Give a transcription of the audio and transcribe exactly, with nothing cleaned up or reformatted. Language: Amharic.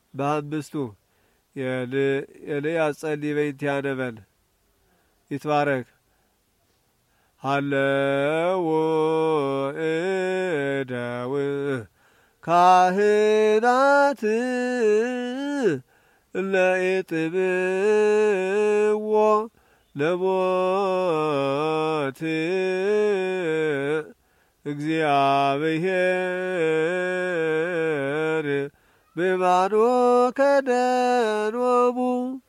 በአምስቱ ኤልያስ ጸልይ በእንቲአነ በል ይትባረክ ሃለው እደው ካህናት ለኢጥብዎ ለሞት እግዚአብሔር ብማኖ ከደኖሙ